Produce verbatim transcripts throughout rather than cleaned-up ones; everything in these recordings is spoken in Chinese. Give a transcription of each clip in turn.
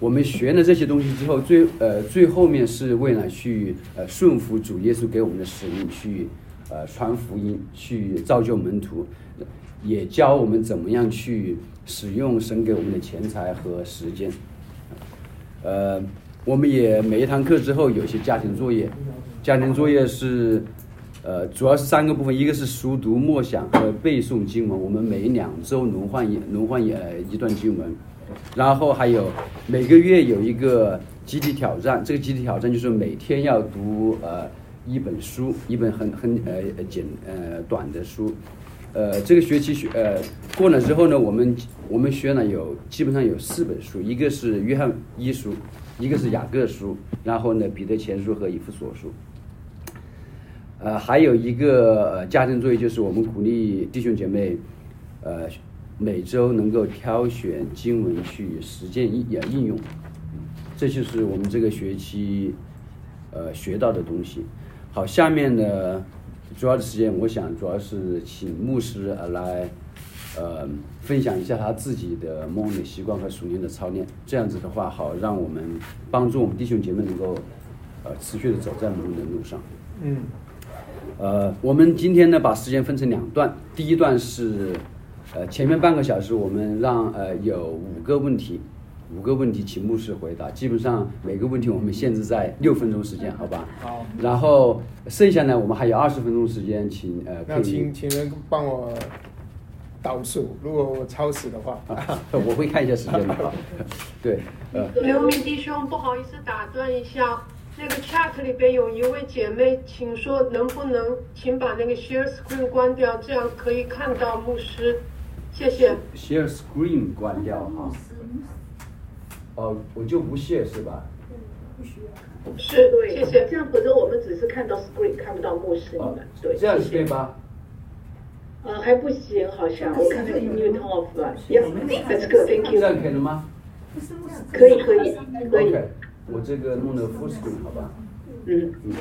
我们学了这些东西之后，最呃最后面是为了去呃顺服主耶稣给我们的使命，去呃传福音，去造就门徒，也教我们怎么样去使用神给我们的钱财和时间。呃，我们也每一堂课之后有一些家庭作业，家庭作业是呃主要是三个部分，一个是熟读默想和背诵经文，我们每两周轮换一轮换一呃一段经文。然后还有每个月有一个集体挑战，这个集体挑战就是每天要读呃一本书，一本很很呃简呃短的书。呃，这个学期学呃过了之后呢，我们我们学了有基本上有四本书，一个是约翰一书，一个是雅各书，然后呢彼得前书和以弗所书。呃，还有一个呃家庭作业就是我们鼓励弟兄姐妹，呃。每周能够挑选经文去实践应应用，这就是我们这个学期呃学到的东西。好，下面呢主要的时间，我想主要是请牧师来呃分享一下他自己的蒙恩的习惯和属灵的操练，这样子的话，好让我们帮助我们弟兄姐妹能够呃持续的走在蒙恩的路上。 嗯， 呃，我们今天呢把时间分成两段，第一段是。呃，前面半个小时我们让呃有五个问题，五个问题请牧师回答，基本上每个问题我们限制在六分钟时间，好吧？ 好。 然后剩下呢，我们还有二十分钟时间，请呃可以。 那请请人帮我倒数，如果我超时的话， 啊、我会看一下时间的啊。对，呃。 刘明弟兄，不好意思打断一下。那个 chat 里边有一位姐妹，请说能不能请把那个 share screen 关掉，这样可以看到牧师。谢谢。 Share screen 关掉哈。哦，我就不share是吧？ 不需要。 是，对，谢谢。 这样，否则我们只是看到 screen， 看不到牧师你们。对， 这样是对吧？ 呃，还不行，好像我看那个音乐 turn off 了。Yes, that's good, thank you。 这样可以了吗？ 可以，可以，可以。 Okay, 我这个弄的 full screen 好吧？ 嗯嗯。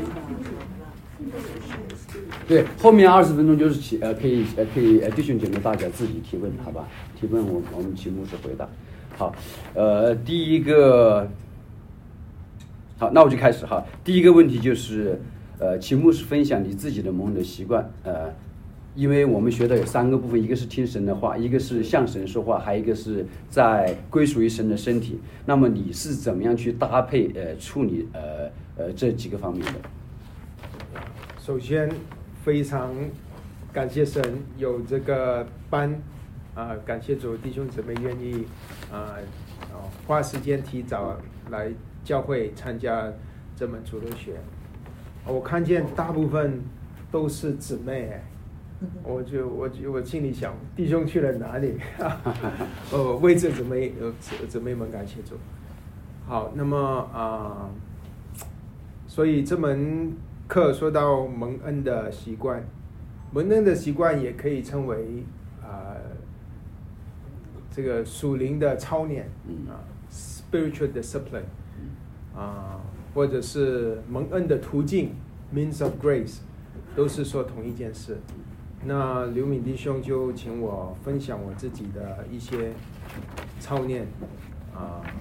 对，后面二十分钟就是起呃可以呃可以呃弟兄姐妹大家自己提问，好吧？提问我我们请牧师回答。好，呃第一个，好，那我就开始哈。第一个问题就是呃请牧师分享你自己的蒙恩的习惯，呃，因为我们学的有三个部分，一个是听神的话，一个是向神说话，还有一个是在归属于神的身体。那么你是怎么样去搭配呃处理呃呃这几个方面的？ 首先，非常感谢神有这个班，啊、呃，感谢主弟兄姊妹愿意啊、呃，花时间提早来教会参加这门主日学。我看见大部分都是姊妹，我就我就我心里想，弟兄去了哪里？哦，为这姊妹呃姊妹们感谢主。好，那么啊、呃，所以这门课说到蒙恩的习惯，蒙恩的习惯也可以称为啊、呃、这个属灵的操练啊、呃、spiritual discipline 啊、呃，或者是蒙恩的途径 means of grace， 都是说同一件事。那刘敏弟兄就请我分享我自己的一些操练啊、呃，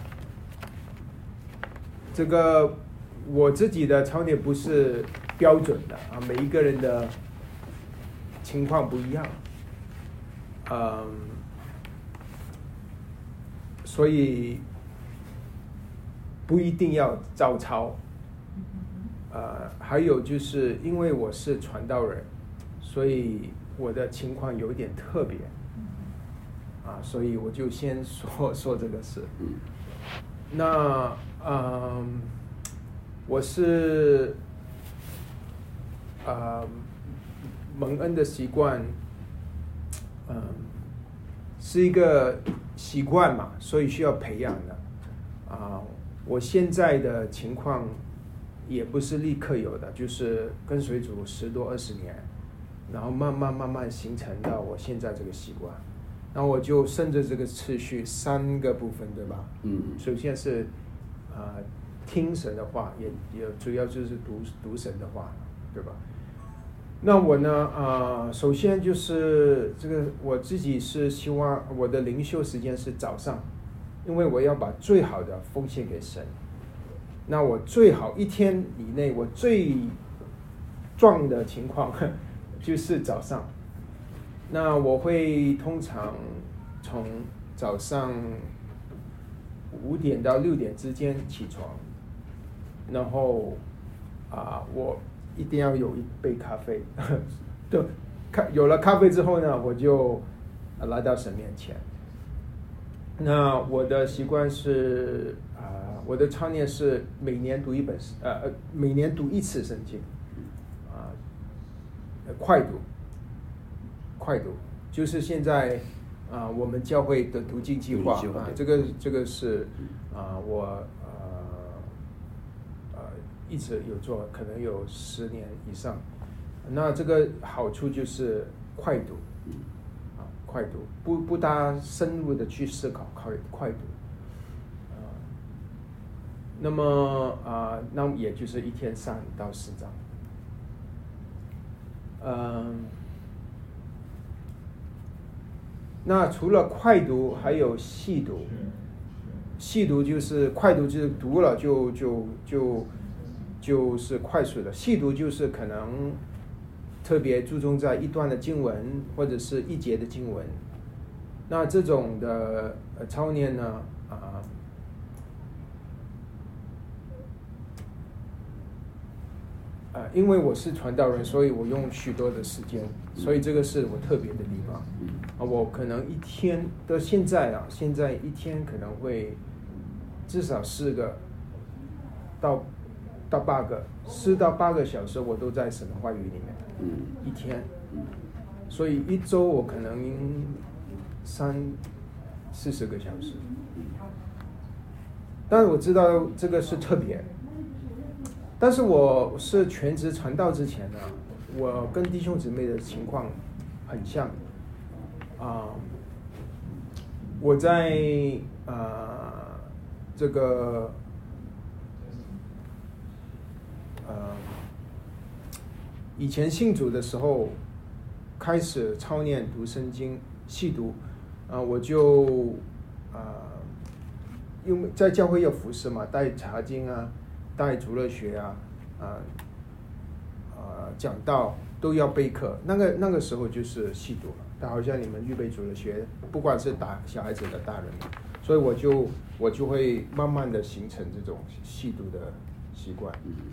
这个。我自己的操练不是标准的啊，每一个人的情况不一样，嗯，所以不一定要照抄。呃，还有就是因为我是传道人，所以我的情况有点特别，啊，所以我就先说说这个事。那嗯。我是呃蒙恩的习惯，嗯、呃，是一个习惯嘛，所以需要培养的。啊、呃，我现在的情况也不是立刻有的，就是跟随主十多二十年，然后慢慢慢慢形成到我现在这个习惯。那我就顺着这个次序三个部分，对吧？嗯。首先是啊。呃听神的话，也也主要就是读读神的话，对吧？那我呢，啊、呃，首先就是这个我自己是希望我的灵修时间是早上， 因为我要把最好的奉献给神。那我最好一天以内，我最壮的情况就是早上。那我会通常从早上五点到六点之间起床，然后啊，我一定要有一杯咖啡。对，有了咖啡之后呢，我就来到神面前。那我的习惯是啊、呃，我的操练是每年读一本呃每年读一次圣经，啊、呃，快读，快读，就是现在啊、呃、我们教会的读经计划啊，这个这个是啊、呃、我呃呃一直有做，可能有十年以上。那这个好处就是快读。快读，不不大深入的去思考，快快读，啊、呃，那么啊、呃，那也就是一天三到四章，嗯、呃，那除了快读，还有细读，细读就是快读就是读了就就就就是快速的，细读就是可能特别注重在一段的经文或者是一节的经文，那这种的呃操练呢啊、呃呃，因为我是传道人，所以我用许多的时间，所以这个是我特别的地方啊。我可能一天到现在啊，现在一天可能会至少四个到到八个，四到八个小时，我都在神的话语里面。一天，所以一周我可能三四十个小时，但是我知道这个是特别。但是我是全职传道之前呢，我跟弟兄姊妹的情况很像啊、呃。我在啊、呃、这个呃。以前信主的时候，开始操练读圣经、细读，啊、呃，我就啊、呃，因为在教会要服侍嘛，带查经啊，带主日学啊，啊、呃，呃，讲道都要备课。那个那个时候就是细读了，但好像你们预备主日学，不管是打小孩子的大人，所以我就我就会慢慢的形成这种细读的习惯。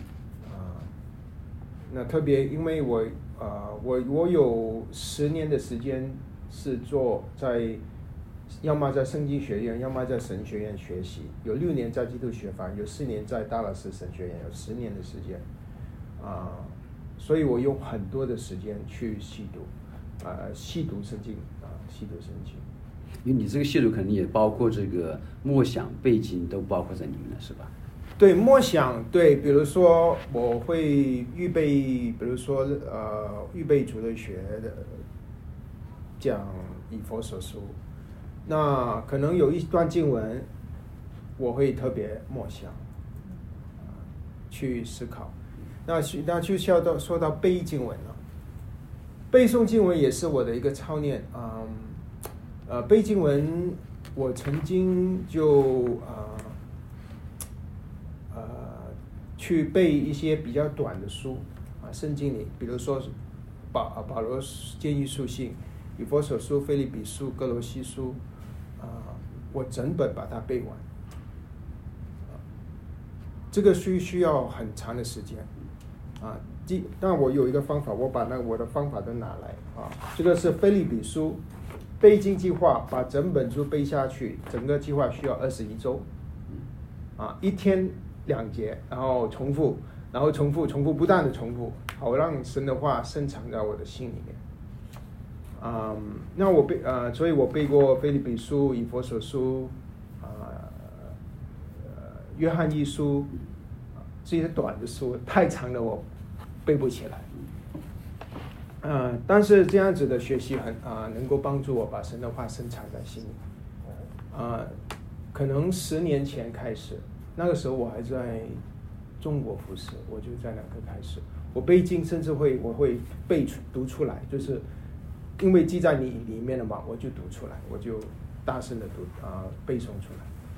那特别因为我呃我我有十年的时间是做在，要么在圣经学院，要么在神学院学习，有六年在基督学法，有四年在大老师神学院，有十年的时间，啊、呃，所以我用很多的时间去细读，啊、呃，细读圣经啊、呃，细读圣经。 因为你这个细读肯定也包括这个默想、背经都包括在里面了，是吧？ 对，默想，对，比如说我会预备，比如说呃，预备主日学的讲以弗所书，那可能有一段经文，我会特别默想，呃、去思考。那那就需要到说到背经文了，背诵经文也是我的一个操练啊、嗯，呃，背经文我曾经就啊。呃呃，去背一些比较短的书啊，圣经里，比如说保保罗建议书信、以弗所书、腓立比书、哥罗西书，啊、呃，我整本把它背完。啊、这个需需要很长的时间，啊，即但我有一个方法，我把那我的方法都拿来啊，这个是腓立比书背经计划，把整本书背下去，整个计划需要二十一周，啊，一天两节，然后重复，然后重复，重复，不断的重复，好让神的话深藏在我的心里面。嗯，那我背呃，所以我背过腓立比书、以弗所书，啊、呃，约翰一书，这些短的书太长了，我背不起来。呃，但是这样子的学习很啊、呃，能够帮助我把神的话深藏在心里。啊、呃，可能十年前开始。那个时候我还在中国服侍，我就在那个开始，我背经甚至会我会背出读出来，就是因为记在你里面了嘛，我就读出来，我就大声的读啊、呃、背诵出来。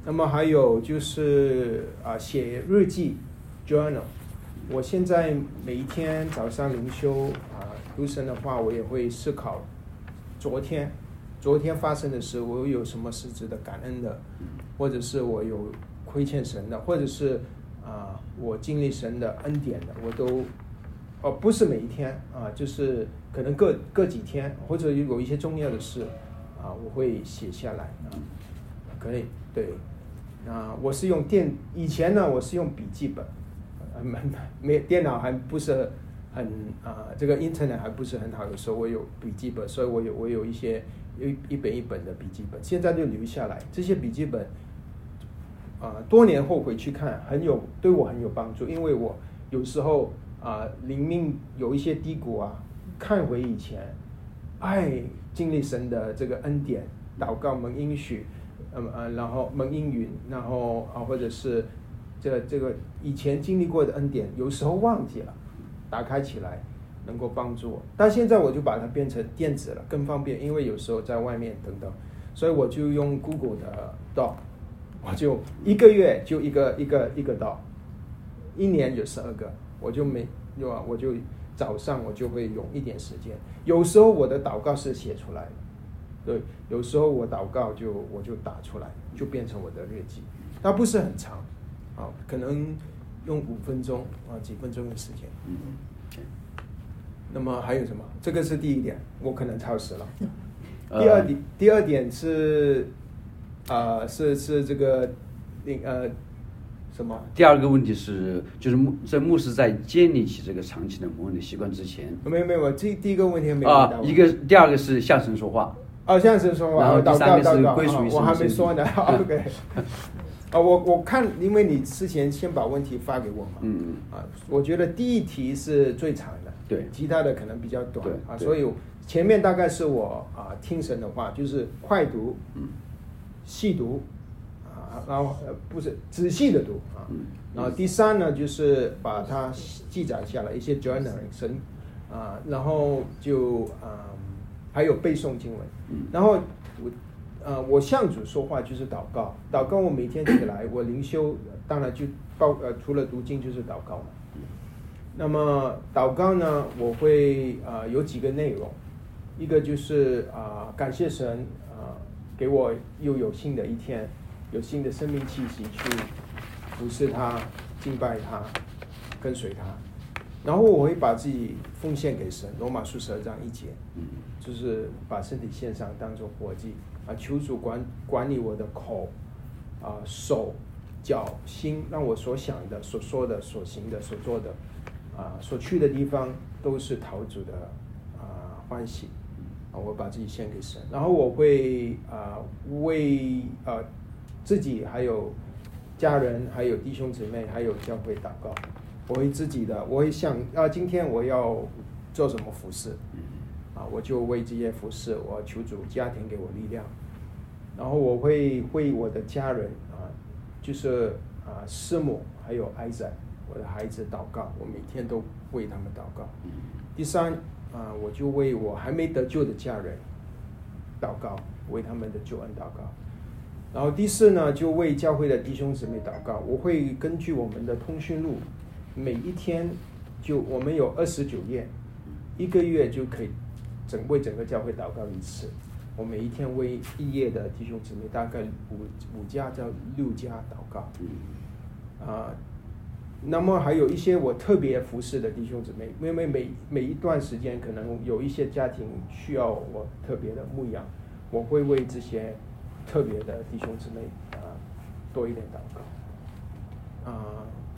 那么还有就是啊写日记 journal。我现在每一天早上灵修啊读神的话，我也会思考昨天昨天发生的事，我有什么实质的感恩的，或者是我有亏欠神的，或者是啊我经历神的恩典的，我都哦不是每一天啊，就是可能各各几天，或者有一些重要的事啊，我会写下来啊，可以对啊，我是用电，以前呢我是用笔记本。没没电脑还不是很啊、呃，这个 internet 还不是很好，有时候我有笔记本，所以我有我有一些一一本一本的笔记本，现在就留下来。这些笔记本啊、呃，多年后回去看，很有对我很有帮助，因为我有时候啊、呃，灵命有一些低谷啊，看回以前，哎，经历神的这个恩典，祷告蒙应许，嗯呃，然后蒙应允，然后啊，或者是。这个这个以前经历过的恩典，有时候忘记了，打开起来能够帮助我。但现在我就把它变成电子了，更方便，因为有时候在外面等等，所以我就用 Google 的 Doc， 我就一个月就一个一个一个 Doc， 一年有十二个，我就没有啊，我就早上我就会用一点时间。有时候我的祷告是写出来的，对，有时候我祷告就我就打出来，就变成我的日记，它不是很长。好，可能用五分钟啊，几分钟的时间。嗯，那么还有什么？这个是第一点，我可能超时了。第二点，第二点是，啊、呃，是是这个，呃，什么？ 第二个问题是，就是牧这牧师在建立起这个长期的牧人的习惯之前， 没有没有，这第一个问题没有回答。 啊，一个第二个是向神说话。 哦，向神说话。 然后第三个是归属于神、 哦。我还没说呢。OK。啊，我我看，因为你之前先把问题发给我嘛，嗯嗯，啊，我觉得第一题是最长的， 对， 其他的可能比较短，啊， 对， 所以前面大概是我啊听神的话，就是快读，嗯，细读，啊，然后呃不是仔细的读啊，嗯，然后第三呢就是把它记载下来一些 journaling 神，啊，然后就啊还有背诵经文，嗯，然后我。呃，我向主说话就是祷告，祷告我每天起来，我灵修当然就包呃除了读经就是祷告嘛。那么祷告呢，我会啊、呃、有几个内容，一个就是啊、呃、感谢神啊、呃、给我又有新的一天，有新的生命气息去服侍他、敬拜他、跟随他，然后我会把自己奉献给神，罗马书十二章一节，就是把身体献上当作活祭。啊，求主管管理我的口，啊手、脚、心，让我所想的、所说的、所行的、所做的，啊所去的地方都是讨主的啊欢喜，啊我把自己献给神，然后我会啊为啊自己还有家人、还有弟兄姊妹、还有教会祷告，我会自己的，我会想啊今天我要做什么服事。啊，我就为这些服事，我求主家庭给我力量，然后我会为我的家人啊，就是啊师母还有艾仔，我的孩子祷告，我每天都为他们祷告。第三啊，我就为我还没得救的家人祷告，为他们的救恩祷告。然后第四呢，就为教会的弟兄姊妹祷告，我会根据我们的通讯录，每一天就我们有二十九页，一个月就可以。整为整个教会祷告一次，我每一天为一页的弟兄姊妹大概五五家到六家祷告，啊、呃，那么还有一些我特别服侍的弟兄姊妹，因为每每一段时间可能有一些家庭需要我特别的牧养，我会为这些特别的弟兄姊妹啊、呃、多一点祷告，啊、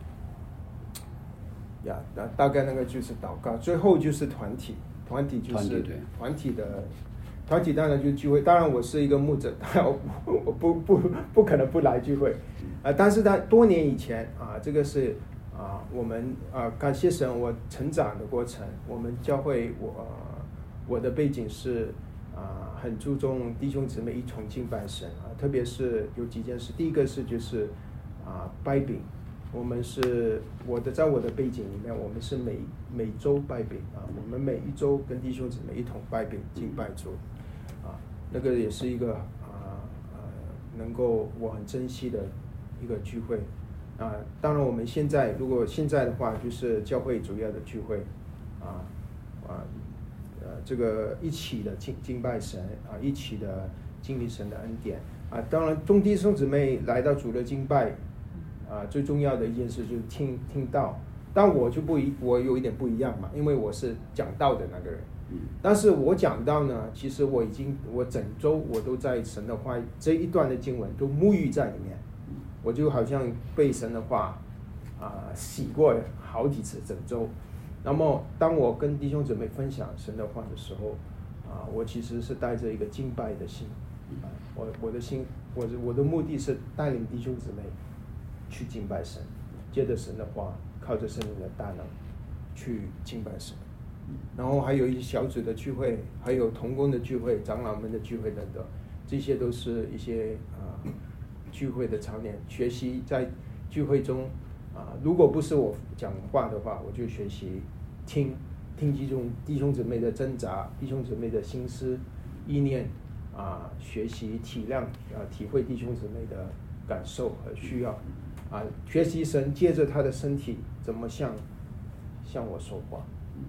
呃，呀，那大概那个就是祷告，最后就是团体。团体就是团体的，团体当然就聚会。当然我是一个牧者，当然我我不不不可能不来聚会，啊、呃，但是在多年以前啊，这个是啊我们啊感谢神，我成长的过程，我们教会我、呃、我的背景是啊很注重弟兄姊妹一同敬拜神啊，特别是有几件事，第一个是就是啊掰饼。我们是我的，在我的背景里面，我们是每每周拜饼啊，我们每一周跟弟兄姊妹一同拜饼敬拜主，啊，那个也是一个啊呃能够我很珍惜的一个聚会啊。当然我们现在如果现在的话，就是教会主要的聚会啊啊呃这个一起的敬敬拜神啊，一起的经历神的恩典啊。当然众弟兄姊妹来到主的敬拜啊，最重要的一件事就是听听道。但我就不一，我有一点不一样嘛，因为我是讲道的那个人。但是我讲道呢，其实我已经我整周我都在神的话这一段的经文都沐浴在里面，我就好像被神的话啊、呃、洗过好几次整周。那么当我跟弟兄姊妹分享神的话的时候啊、呃，我其实是带着一个敬拜的心啊、呃，我我的心，我的我的目的是带领弟兄姊妹去敬拜神，借着神的话。靠着圣灵的大能去敬拜神，然后还有一些小组的聚会，还有同工的聚会、长老们的聚会等等，这些都是一些啊、呃、聚会的操练。学习在聚会中啊、呃，如果不是我讲话的话，我就学习听听弟兄弟兄姊妹的挣扎，弟兄姊妹的心思意念啊、呃，学习体谅啊、呃，体会弟兄姊妹的感受和需要。啊，学习神借着他的身体怎么向向我说话，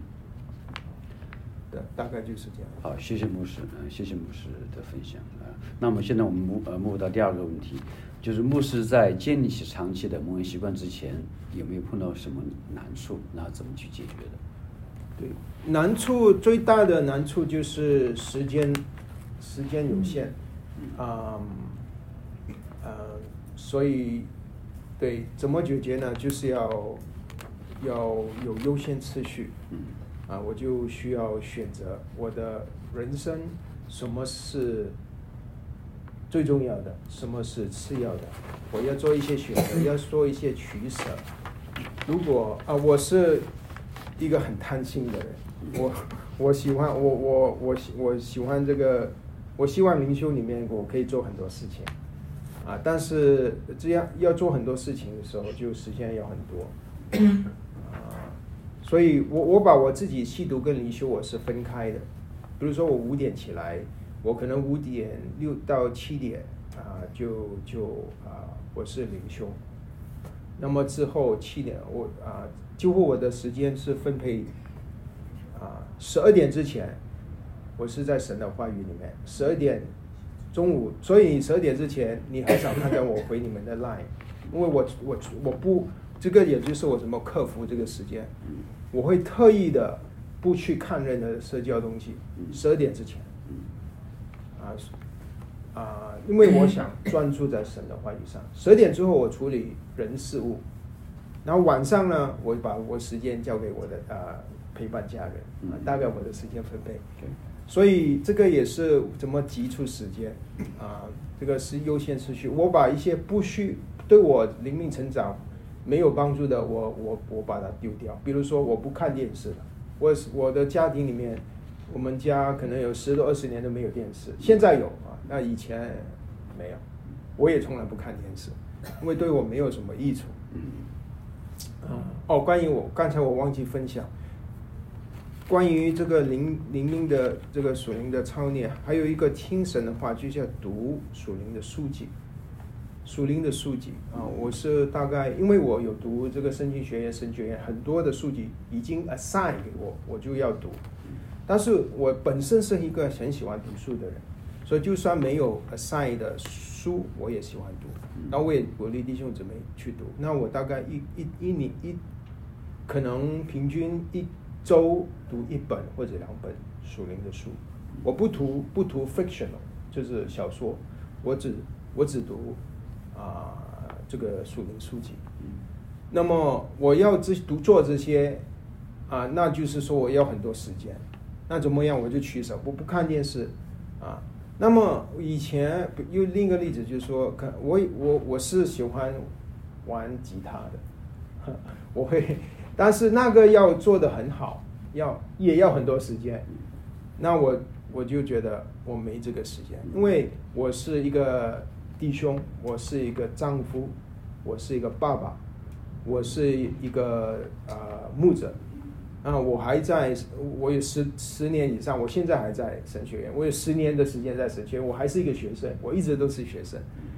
的大概就是这样。 好，谢谢牧师，嗯、呃，谢谢牧师的分享啊、呃。那么现在我们目呃目到第二个问题，就是牧师在建立起长期的蒙恩习惯之前，有没有碰到什么难处，然后怎么去解决的？ 对，难处最大的难处就是时间，时间有限，啊、嗯，呃，所以。对，怎么解决呢？就是要要有优先次序，啊，我就需要选择我的人生什么是最重要的，什么是次要的，我要做一些选择，要做一些取舍。如果啊，我是一个很贪心的人，我我喜欢我我我我喜欢这个，我希望灵修里面我可以做很多事情。啊，但是这样要做很多事情的时候，就时间要很多，啊，所以我我把我自己细读跟灵修我是分开的。比如说我五点起来，我可能五点六到七点啊，就就啊我是灵修。那么之后七点我啊，几乎我的时间是分配啊十二点之前，我是在神的话语里面，十二点。中午，所以十二点之前你很少看到我回你们的 line， 因为我我我不这个也就是我怎么克服这个时间，我会特意的不去看任何社交东西，十二点之前，啊啊，因为我想专注在神的话语上。十二点之后我处理人事物，然后晚上呢，我把我时间交给我的啊、呃、陪伴家人，啊，大概我的时间分配。所以这个也是怎么挤出时间啊？这个是优先次序。我把一些不需对我灵命成长没有帮助的，我我我把它丢掉。比如说，我不看电视了。我我的家庭里面，我们家可能有十多二十年都没有电视，现在有啊，那以前没有。我也从来不看电视，因为对我没有什么益处。啊，哦，关于我刚才我忘记分享。关于这个灵灵命的这个属灵的操练，还有一个听神的话，就是要读属灵的书籍，属灵的书籍啊，我是大概因为我有读这个圣经学院、神学院，很多的书籍已经 assign 给我，我就要读。但是我本身是一个很喜欢读书的人，所以就算没有 assign 的书，我也喜欢读。那我也鼓励弟兄姊妹去读。那我大概一一一年一，可能平均一。周读一本或者两本属灵的书，我不读不读 fictional， 就是小说，我只我只读啊、呃、这个属灵书籍。那么我要这读做这些啊、呃，那就是说我要很多时间。那怎么样？我就取舍，我不看电视啊。那么以前又另一个例子就是说，看我我我是喜欢玩吉他的，我会。但是那个要做得很好，要也要很多时间，那我我就觉得我没这个时间，因为我是一个弟兄，我是一个丈夫，我是一个爸爸，我是一个呃牧者，啊，我还在，我有十十年以上，我现在还在神学院，我有十年的时间在神学院，我还是一个学生，我一直都是学生，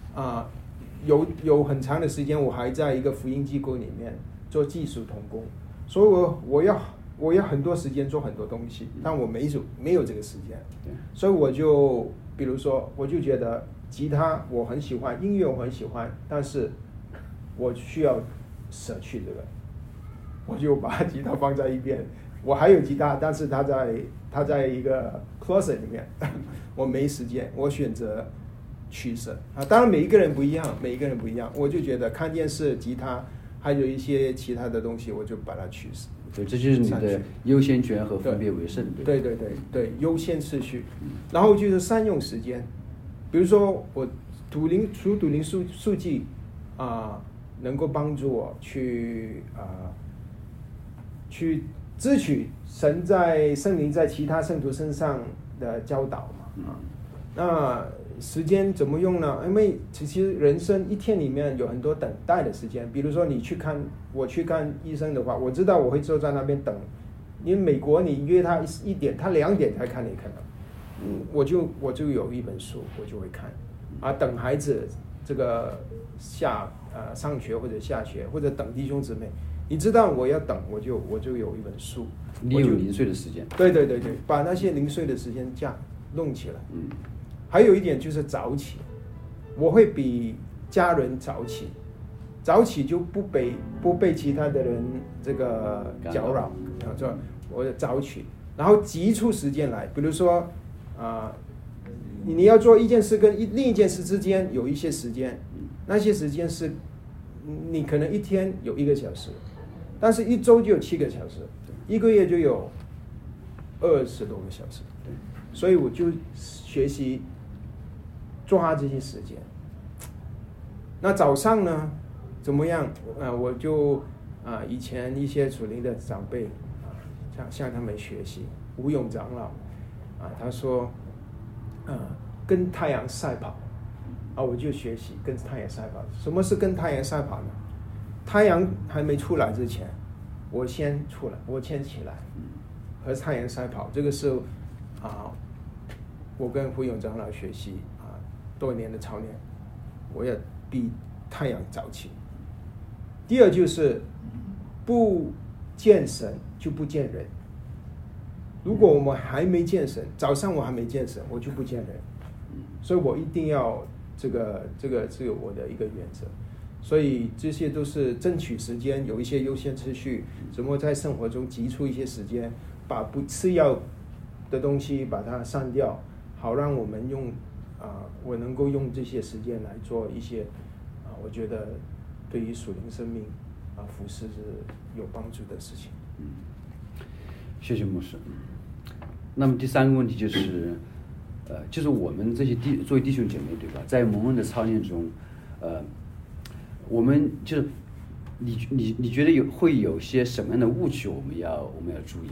啊、呃，有有很长的时间我还在一个福音机构里面做技术同工，所以我我要我要很多时间做很多东西，但我没有没有这个时间，所以我就比如说我就觉得吉他我很喜欢，音乐我很喜欢，但是我需要舍去这个，我就把吉他放在一边。我还有吉他，但是它在它在一个 closet 里面，我没时间，我选择取舍啊。当然每一个人不一样，每一个人不一样，我就觉得看电视、吉他，还有一些其他的东西，我就把它取舍。 对，这就是你的优先权和分别为圣。 对对对对，优先次序，然后就是善用时间。比如说我读灵读读灵数数据啊，能够帮助我去啊、呃、去。支取神在圣灵在其他圣徒身上的教导嘛，啊，那时间怎么用呢？因为其实人生一天里面有很多等待的时间，比如说你去看我去看医生的话，我知道我会坐在那边等，因为美国你约他一点，他两点才看你可能，嗯，我就我就有一本书我就会看，啊，等孩子这个下呃上学或者下学或者等弟兄姊妹。你知道我要等，我就我就有一本书， 你有零碎的时间。 对对对对，把那些零碎的时间这样弄起来。 嗯， 还有一点就是早起，我会比家人早起，早起就不被不被其他的人这个搅扰，啊，这我早起，然后挤出时间来，比如说啊、呃，你要做一件事跟另一件事之间有一些时间，那些时间是你可能一天有一个小时。但是一周就有七个小时，一个月就有二十多个小时，所以我就学习抓这些时间。那早上呢，怎么样？啊，我就啊，以前一些属灵的长辈啊，向向他们学习。吴勇长老啊，他说，啊，跟太阳赛跑，啊，我就学习跟太阳赛跑。什么是跟太阳赛跑呢？太阳还没出来之前，我先出来，我先起来，和太阳赛跑。这个是啊，我跟胡永长老学习啊多年的操练，我要比太阳早起。第二就是不见神就不见人。如果我们还没见神，早上我还没见神，我就不见人，所以我一定要这个这个是我的一个原则。所以这些都是争取时间，有一些优先次序，怎么在生活中挤出一些时间，把不次要的东西把它删掉，好让我们用啊、呃，我能够用这些时间来做一些啊、呃，我觉得对于属灵生命啊、呃、服侍是有帮助的事情。 嗯，谢谢牧师。那么第三个问题就是，呃，就是我们这些弟作为弟兄姐妹，对吧？在蒙恩的操练中，呃。我们就是你你你觉得有会有些什么样的误区我们要我们要注意？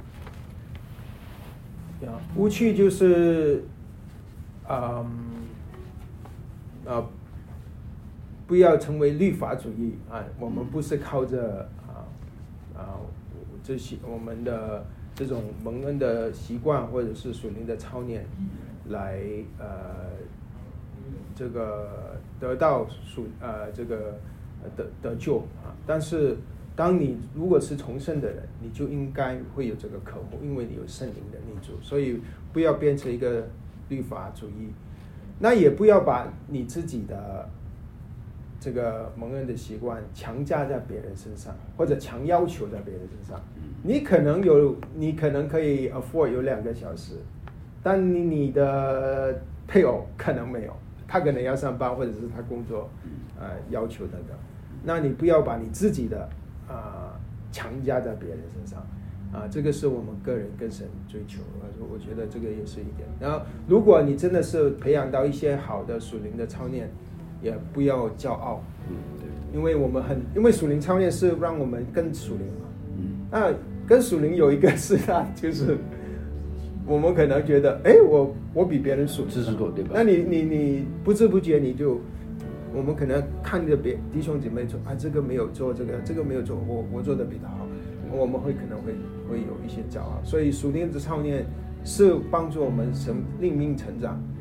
误区就是，嗯，啊，不要成为律法主义啊！我们不是靠着啊啊这些我们的这种蒙恩的习惯或者是属灵的操练来呃。这个得到属呃这个得得救啊，但是当你如果是重生的人，你就应该会有这个渴慕，因为你有圣灵的内住，所以不要变成一个律法主义，那也不要把你自己的这个蒙恩的习惯强加在别人身上，或者强要求在别人身上。你可能有，你可能可以 afford 有两个小时，但你你的配偶可能没有。他可能要上班，或者是他工作，呃，要求那个，那你不要把你自己的啊、呃、强加在别人身上，啊、呃，这个是我们个人跟神追求，我觉得这个也是一点。然后，如果你真的是培养到一些好的属灵的操练，也不要骄傲，嗯，对，因为我们很，因为属灵操练是让我们更属灵嘛，嗯，那跟属灵有一个是啊，就是。我们可能觉得，哎，我我比别人属知识多，对吧？ 那你你你不知不觉你就，我们可能看着别弟兄姐妹说，啊，这个没有做，这个这个没有做，我我做的比他好，我们会可能会会有一些骄傲。所以属灵的操练是帮助我们生灵命成长，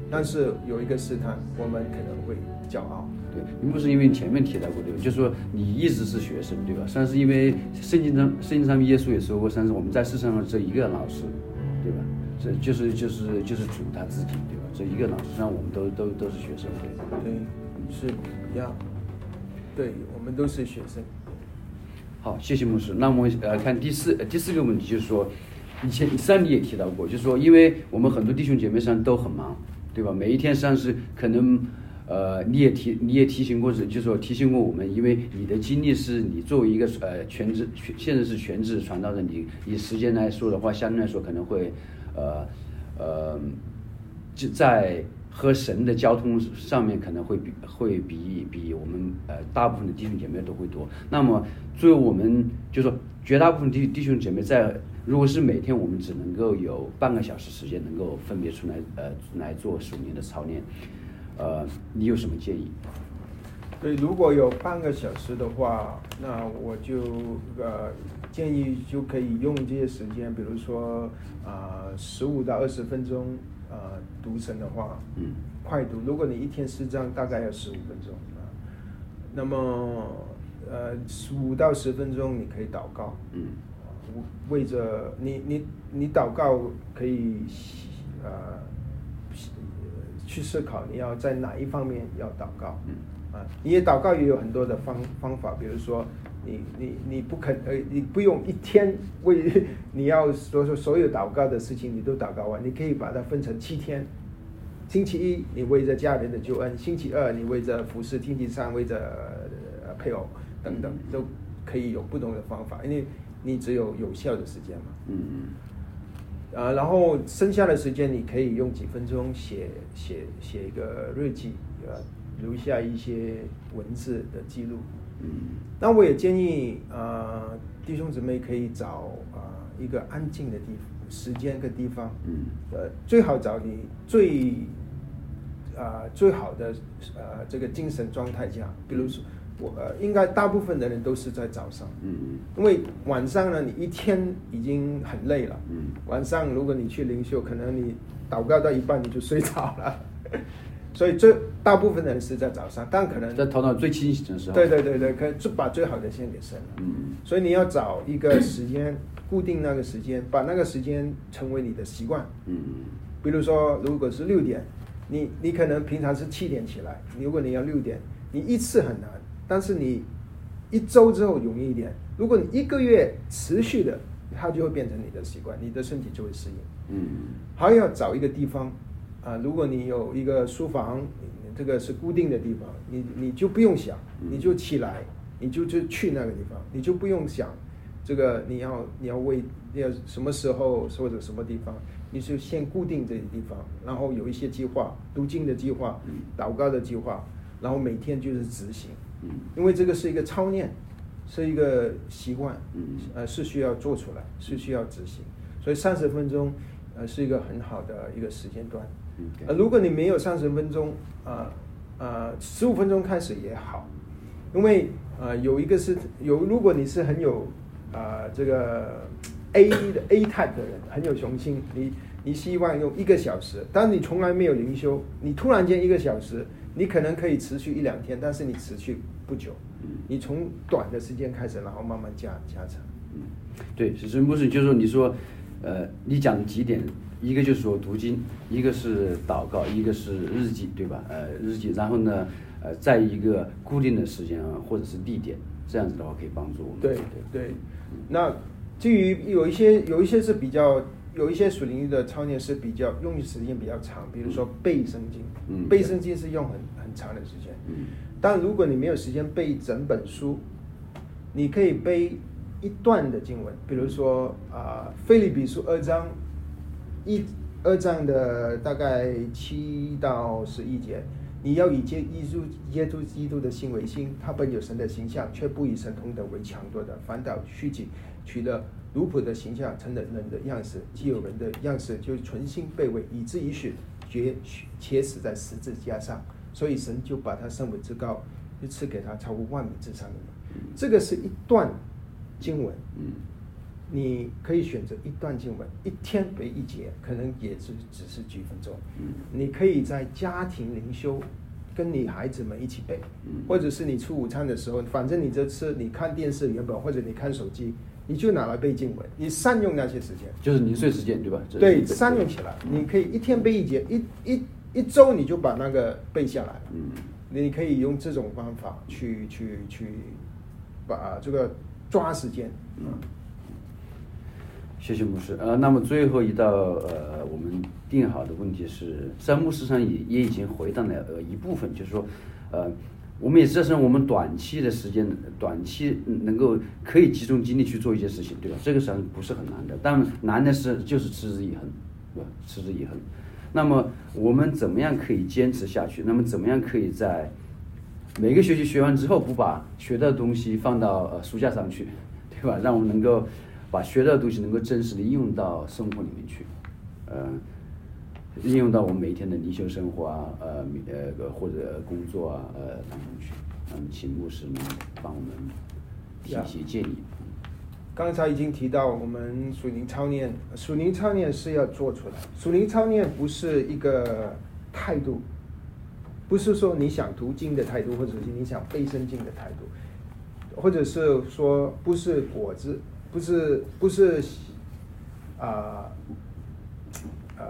但是有一个试探，我们可能会骄傲。 对，并不是因为你前面提到过，对吧？就是说你一直是学生，对吧？但是因为圣经上，圣经上面耶稣也说过，但是我们在世上的这一个老师，对吧？这就是就是就是主他自己，对吧？这一个老师让我们都都都是学生，对。 对，是一样。对，我们都是学生。 好，谢谢牧师。那我们呃看第四第四个问题，就是说，以前上你也提到过，就是说，因为我们很多弟兄姐妹上都很忙，对吧？每一天上是可能。呃，你也提你也提醒过，就是说提醒过我们，因为你的经历是你作为一个呃全职，现在是全职传道人，你以时间来说的话，相对来说可能会，呃呃，就在和神的交通上面可能会比会比比我们呃大部分的弟兄姐妹都会多。那么作为我们就是说绝大部分弟弟兄姐妹在，如果是每天我们只能够有半个小时时间能够分别出来呃来做属灵的操练。呃，你有什么建议？ 对，如果有半个小时的话，那我就呃建议就可以用这些时间，比如说啊十五到二十分钟啊、呃、读神的话，嗯，快读。如果你一天四章，大概要十五分钟啊。那么呃十五到十分钟你可以祷告，嗯，为着你你你祷告可以呃。去思考你要在哪一方面要祷告，嗯，啊，你也祷告也有很多的方方法，比如说你你你不肯呃你不用一天为你要说说所有祷告的事情你都祷告完，你可以把它分成七天。星期一你为着家人的救恩，星期二你为着服侍，星期三为着、呃、配偶等等，都可以有不同的方法，因为你只有有效的时间嘛，嗯嗯。啊，然后剩下的时间你可以用几分钟写写写一个日记，呃，留下一些文字的记录。嗯，那我也建议啊、呃，弟兄姊妹可以找啊、呃、一个安静的地方、时间跟地方。嗯，呃，最好找你最啊、呃、最好的呃这个精神状态下，比如说。我呃，应该大部分的人都是在早上，嗯，因为晚上呢，你一天已经很累了，嗯，晚上如果你去灵修，可能你祷告到一半你就睡着了，所以这大部分的人是在早上，但可能在头脑最清醒的时候， 对对对对，可以就把最好的先给神了，嗯，所以你要找一个时间，固定那个时间，把那个时间成为你的习惯，嗯，比如说如果是六点，你你可能平常是七点起来，如果你要六点，你一次很难。但是你一周之后容易一点，如果你一个月持续的，它就会变成你的习惯，你的身体就会适应。嗯，还要找一个地方啊、呃，如果你有一个书房，这个是固定的地方，你你就不用想，你就起来，你就就去那个地方，你就不用想这个你要你要为要什么时候或者什么地方，你就先固定这个地方，然后有一些计划，读经的计划，祷告的计划，然后每天就是执行。因为这个是一个操练，是一个习惯，呃，是需要做出来，是需要执行，所以三十分钟，呃，是一个很好的一个时间段。呃，如果你没有三十分钟，啊、呃，呃，十五分钟开始也好，因为呃，有一个是有，如果你是很有啊、呃、这个 A 的 A type 的人，很有雄心，你你希望用一个小时，但你从来没有灵修，你突然间一个小时。你可能可以持续一两天，但是你持续不久。你从短的时间开始，然后慢慢加加长。 嗯，对，是真不是，就是说你说，呃，你讲几点？一个就是说读经，一个是祷告，一个是日记，对吧？呃，日记，然后呢，呃，在一个固定的时间啊，或者是地点，这样子的话可以帮助我们。 对对对。那至于有一些有一些是比较。有一些属灵的操练是比较用时间比较长，比如说背圣经，嗯、背圣经是用很很长的时间。嗯、但如果你没有时间背整本书，你可以背一段的经文，比如说啊，呃《腓立比书》二章一二章的大概七到十一节，你要以耶稣耶稣基督的心为心，他本有神的形象，却不以神同等为强夺的，反倒虚己，取了奴仆的形象，成了人的样式，既有人的样式，就存心卑微，以至于死，绝且死在十字架上。所以神就把他升为至高，就赐给他超过万民之上的名。这个是一段经文， 你可以选择一段经文，一天背一节，可能也只只是几分钟。 嗯， 你可以在家庭灵修，跟你孩子们一起背， 嗯， 或者是你吃午餐的时候，反正你这次你看电视原本或者你看手机，你就拿来背经文，你善用那些时间， 就是零碎时间，对吧？ 对，善用起来，你可以一天背一节，一一一周你就把那个背下来了。 嗯， 你可以用这种方法去去去把这个抓时间。 嗯，谢谢牧师。呃，那么最后一道呃，我们定好的问题是，在牧师上也也已经回答了呃一部分，就是说，呃，我们也这是我们短期的时间，短期能够可以集中精力去做一些事情，对吧？这个实际上不是很难的，但难的是就是持之以恒，对吧？持之以恒。那么我们怎么样可以坚持下去？那么怎么样可以在每个学期学完之后，不把学到的东西放到呃书架上去，对吧？让我们能够把学到的东西能够真实的应用到生活里面去，呃，应用到我们每一天的灵修生活啊，呃呃或者工作啊，呃当中去。嗯，请牧师们帮我们提一些建议。 刚才已经提到，我们属灵操练，属灵操练是要做出来。属灵操练不是一个态度，不是说你想读经的态度，或者是你想背圣经的态度，或者是说不是果子，不是不是啊呃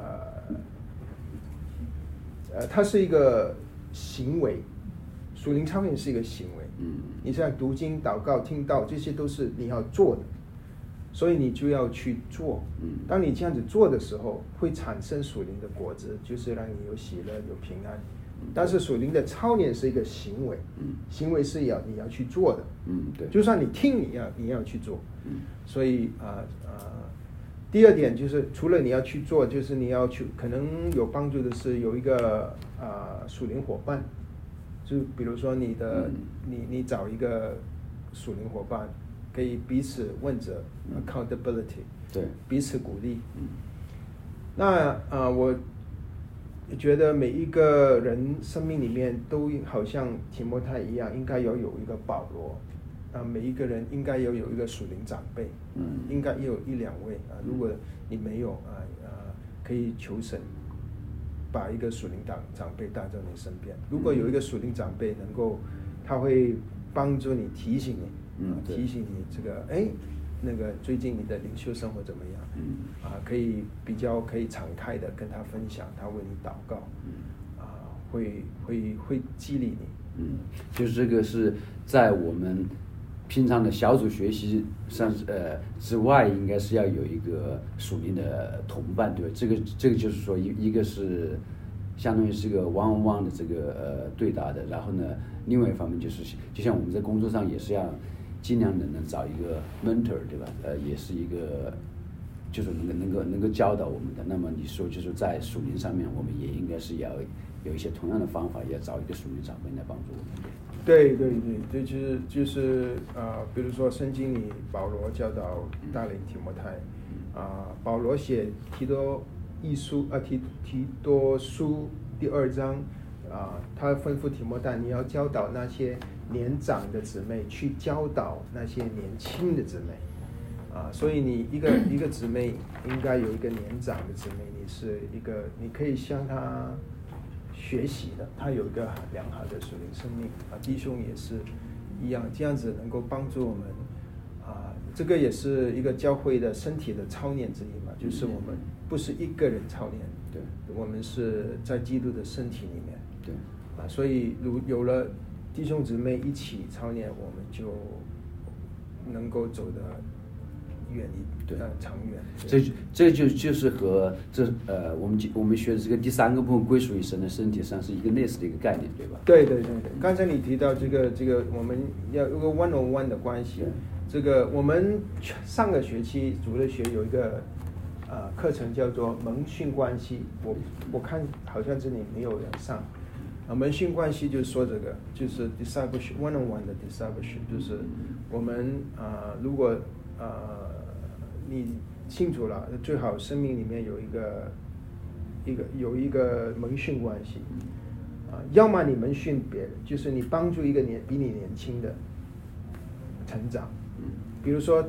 呃，它是一个行为。属灵操练是一个行为， 嗯， 你像读经、祷告、听道，这些都是你要做的，所以你就要去做。 嗯， 当你这样子做的时候，会产生属灵的果子，就是让你有喜乐、有平安。但是属灵的操练是一个行为， 嗯， 行为是要你要去做的， 嗯，对， 就算你听，你要你要去做， 嗯， 所以啊啊、呃呃，第二点就是除了你要去做，就是你要去，可能有帮助的是有一个啊、呃、属灵伙伴。就比如说你的， 嗯、 你你找一个属灵伙伴，可以彼此问责、嗯、accountability， 对， 彼此鼓励。 嗯， 那啊、呃，我觉得每一个人生命里面都好像提摩太一样，应该要有一个保罗啊、呃，每一个人应该要有一个属灵长辈， 嗯， 应该也有一两位啊、呃。如果你没有啊啊、呃，可以求神。把一个属灵长长辈带到你身边。如果有一个属灵长辈能够，他会帮助你提醒你， 嗯， 提醒你这个，哎，那个最近你的灵修生活怎么样？ 嗯， 啊，可以比较可以敞开的跟他分享，他为你祷告， 嗯， 啊，会会会激励你。 嗯，就是这个是在我们平常的小组学习上呃之外，应该是要有一个属灵的同伴，对吧？这个这个就是说一一个是相当于是个 one on one 的这个呃对答的，然后呢，另外一方面就是就像我们在工作上也是要尽量的能找一个 mentor， 对吧？呃，也是一个就是能够能够能够教导我们的。那么你说就是在属灵上面，我们也应该是要有一些同样的方法，也要找一个属灵长辈来帮助我们。 对对对，这就是就是呃，比如说圣经里保罗教导带领提摩太，啊、呃，保罗写提多一书啊提提多书第二章啊、呃，他吩咐提摩太，你要教导那些年长的姊妹去教导那些年轻的姊妹，啊、呃，所以你一个一个姊妹应该有一个年长的姊妹，你是一个你可以向她学习的，他有一个良好的属灵生命啊，弟兄也是一样，这样子能够帮助我们啊，这个也是一个教会的身体的操练之一嘛，就是我们不是一个人操练， 对， 我们是在基督的身体里面， 对， 啊，所以如有了弟兄姊妹一起操练，我们就能够走得远一对， 呃长远。 这这就就是和这呃我们我们学的这个第三个部分归属于神的身体，实际上是一个类似的一个概念，对吧？ 对对对对，刚才你提到这个这个我们要有个 one on one 的关系，这个我们上个学期主日学有一个呃课程叫做门训关系，我我看好像这里没有人上。啊，门训关系就是说这个，就是 discipleship one on one 的 discipleship， 就是我们啊、呃，如果呃你清楚了，最好生命里面有一个一个有一个门训关系，啊、呃，要么你门训别人，就是你帮助一个年比你年轻的成长，比如说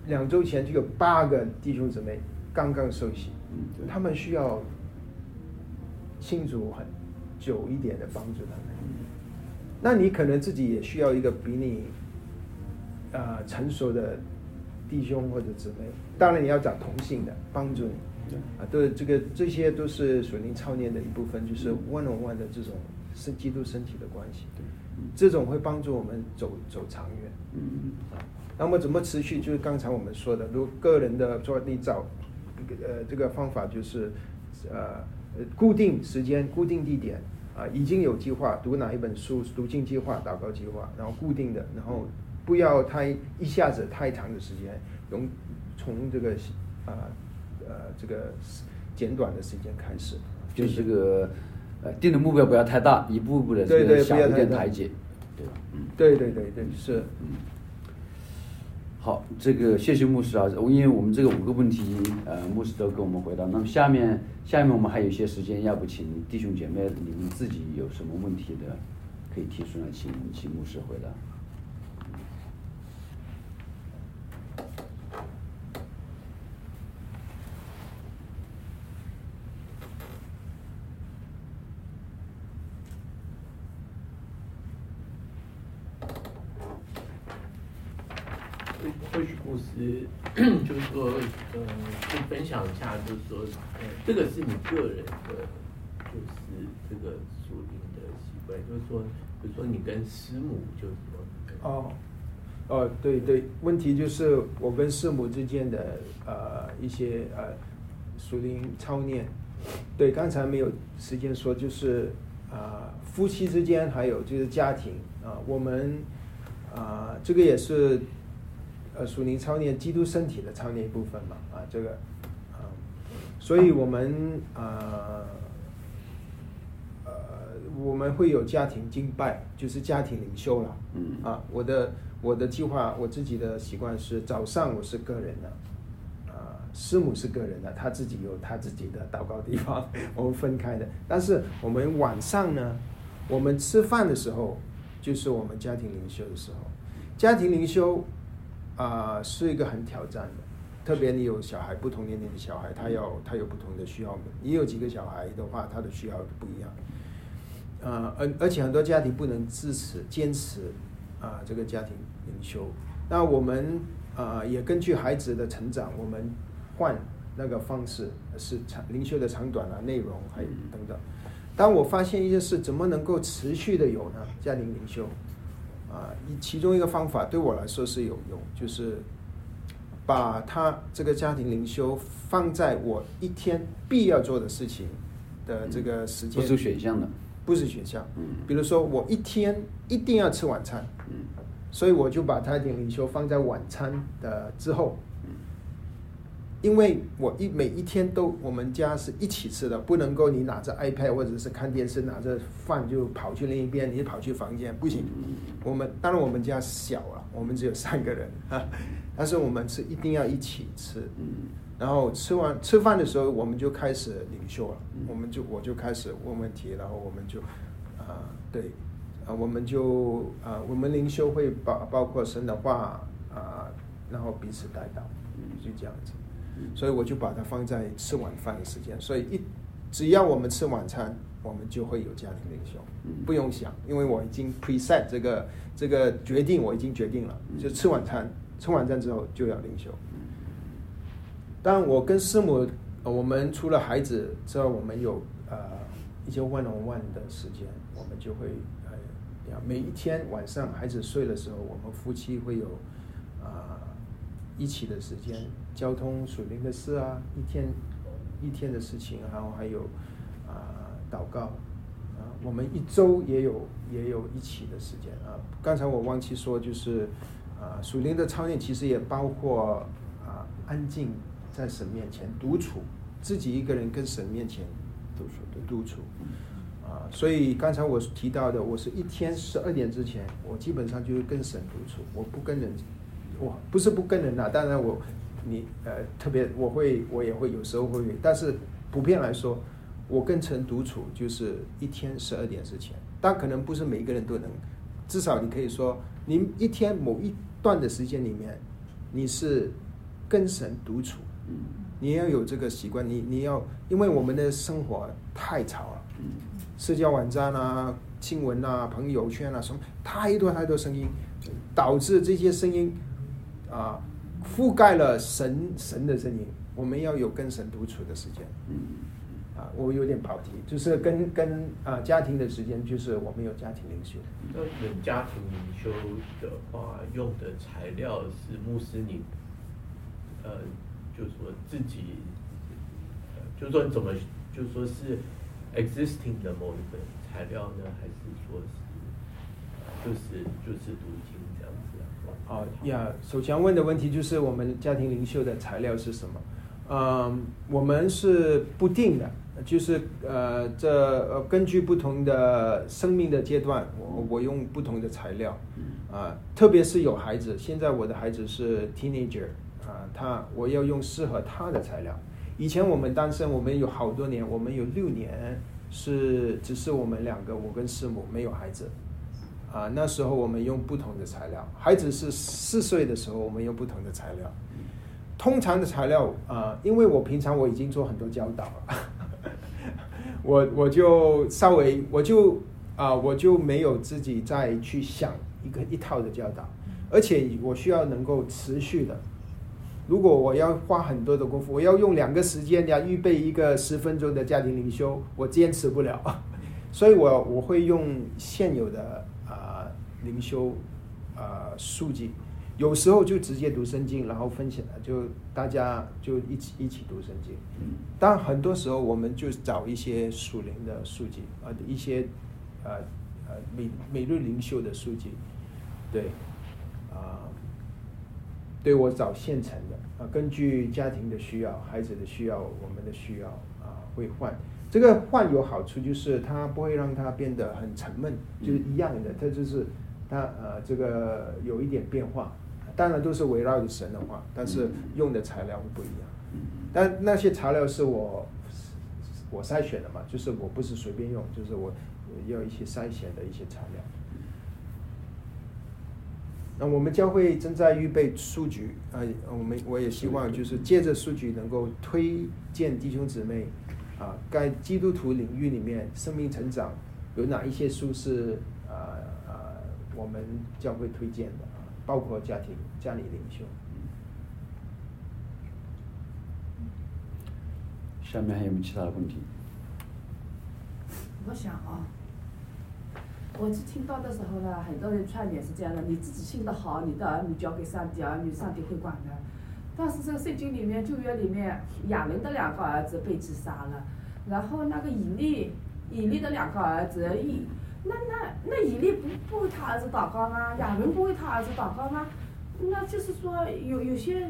两周前就有八个弟兄姊妹刚刚受洗， 嗯， 他们需要信主很久一点的帮助他们。那你可能自己也需要一个比你呃成熟的弟兄或者姊妹，当然你要找同性的帮助你，啊，对，这个这些都是属灵操练的一部分，就是 one on one 的这种是基督身体的关系，这种会帮助我们走走长远。嗯，那么怎么持续？就是刚才我们说的，如果个人的说你找呃这个方法就是呃固定时间、固定地点。啊，已经有计划，读哪一本书，读经计划、祷告计划，然后固定的，然后不要太一下子太长的时间，从从这个啊 呃, 呃这个简短的时间开始， 就是这个呃定的目标不要太大，一步步的对对小一点台阶，对吧？嗯， 对对对对是。 嗯，好，这个谢谢牧师啊，因为我们这个五个问题，呃，牧师都给我们回答。那么下面下面我们还有一些时间，要不请弟兄姐妹你们自己有什么问题的，可以提出来，请请牧师回答。 或许牧师就是说，呃，可以分享一下，就是说，呃，这个是你个人的，就是这个属灵的习惯，就是说，比如说你跟师母就是说， 哦，哦，对对，问题就是我跟师母之间的呃一些呃属灵操练。对，刚才没有时间说，就是啊、呃、夫妻之间还有就是家庭啊、呃，我们啊、呃、这个也是。呃，属灵操练基督身体的操练一部分嘛，啊，这个，啊、呃，所以我们啊，呃，我们会有家庭敬拜，就是家庭领袖了，嗯，啊，我的我的计划，我自己的习惯是早上我是个人的，啊、呃，师母是个人的，他自己有他自己的祷告地方，我们分开的，但是我们晚上呢，我们吃饭的时候，就是我们家庭领袖的时候，家庭领袖。啊、呃，是一个很挑战的，特别你有小孩，不同年龄的小孩，他要他有不同的需要。你有几个小孩的话，他的需要不一样。呃，而而且很多家庭不能支持、坚持啊、呃，这个家庭领袖。那我们啊、呃，也根据孩子的成长，我们换那个方式，是长领袖的长短啊、内容还有等等。当我发现一些事怎么能够持续的有呢？家庭领袖。啊，其中一个方法对我来说是有用，就是把他这个家庭灵修放在我一天必要做的事情的这个时间， 不是选项的， 不是选项。嗯，比如说我一天一定要吃晚餐，嗯，所以我就把家庭灵修放在晚餐的之后。因为我一每一天都我们家是一起吃的，不能够你拿着 iPad 或者是看电视，拿着饭就跑去另一边，你跑去房间不行。我们当然我们家小了，我们只有三个人啊，但是我们是一定要一起吃。然后吃完吃饭的时候，我们就开始领袖了，我们就我就开始问问题，然后我们就啊、呃、对啊、呃、我们就啊、呃、我们灵修会包包括神的话啊、呃，然后彼此带到，就这样子。所以我就把它放在吃晚饭的时间，所以一只要我们吃晚餐，我们就会有家庭领袖，不用想，因为我已经 preset 这个这个决定，我已经决定了，就吃晚餐，吃晚餐之后就要领袖。当然，我跟师母，我们除了孩子之后，我们有呃一些 one on one 的时间，我们就会呃每一天晚上孩子睡的时候，我们夫妻会有啊。呃一起的时间，交通属灵的事啊，一天一天的事情，然后还有啊、呃、祷告啊，我们一周也有也有一起的时间啊。刚才我忘记说，就是啊属灵的操练其实也包括啊安静在神面前独处，自己一个人跟神面前独处的独处啊。所以刚才我提到的，我是一天十二点之前，我基本上就是跟神独处，我不跟人。我不是不跟人啊，当然我你呃特别我会我也会有时候会，但是普遍来说，我跟神独处就是一天十二点之前，但可能不是每一个人都能，至少你可以说，你一天某一段的时间里面，你是跟神独处，你要有这个习惯，你你要，因为我们的生活太吵了，社交网站啊、新闻啊、朋友圈啊什么，太多太多声音，导致这些声音啊、覆盖了神神的声音。我们要有跟神独处的时间。啊，我有点跑题，就是跟跟啊家庭的时间，就是我们有家庭灵修。 那你们家庭灵修的话，用的材料是牧师你，呃，就是说自己，呃，就是说你怎么，就是说是 existing 的某一个材料呢，还是说是，就是就是读经这样子啊？ 哦呀，首先问的问题就是我们家庭灵修的材料是什么？嗯，我们是不定的，就是呃，这呃根据不同的生命的阶段，我我用不同的材料，啊、呃，特别是有孩子，现在我的孩子是 teenager， 啊、呃，他我要用适合他的材料。以前我们单身，我们有好多年，我们有六年是只是我们两个，我跟师母没有孩子，啊、呃，那时候我们用不同的材料，孩子是四岁的时候，我们用不同的材料。通常的材料啊、呃，因为我平常我已经做很多教导了，我我就稍微我就啊、呃、我就没有自己再去想一个一套的教导，而且我需要能够持续的。如果我要花很多的功夫，我要用两个时间要预备一个十分钟的家庭灵修，我坚持不了，所以我我会用现有的啊、呃、灵修啊、呃、书籍。有时候就直接读圣经，然后分享，就大家就一起一起读圣经。但很多时候我们就找一些属灵的书籍啊、呃，一些呃呃每每日灵修的书籍，对，啊、呃，对我找现成的啊、呃，根据家庭的需要、孩子的需要、我们的需要啊、呃，会换。这个换有好处，就是它不会让它变得很沉闷，就是一样的，它就是它呃这个有一点变化。当然都是围绕着神的话，但是用的材料会不一样。但那些材料是我我筛选的嘛，就是我不是随便用，就是我要一些筛选的一些材料。那我们教会正在预备书局，呃，我们我也希望就是借着书局能够推荐弟兄姊妹啊，在基督徒领域里面生命成长有哪一些书是啊啊我们教会推荐的。包括家庭、家里领袖。 下面还有没有其他的问题？ 我想啊，我是听到的时候呢，很多人劝勉是这样的：你自己信得好，你的儿女交给上帝，儿女上帝会管的。但是这个圣经里面旧约里面，亚伦的两个儿子被自杀了，然后那个以利，以利的两个儿子一。那那那以利不不为他儿子祷告吗？亚伦不为他儿子祷告吗？那就是说有有些，